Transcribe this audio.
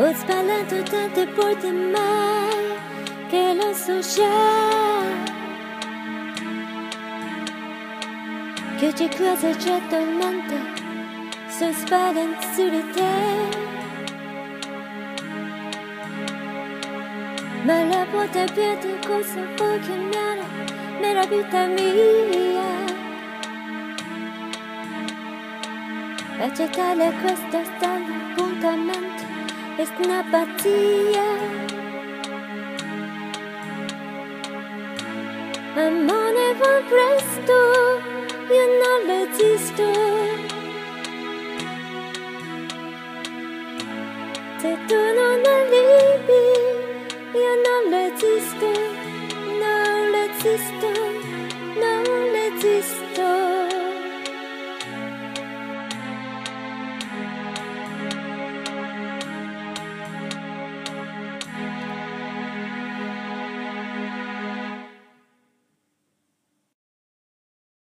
Ho sbagliato tante volte mai che lo so già, che c'è cosa già tornante, sto sbagliando su di te. Ma la volta più cosa vuoi chiamare nella vita mia? Accettare questo strano appuntamento è una pazzia. Amore va presto, io non resisto. Se tu non arrivi io non resisto, non resisto.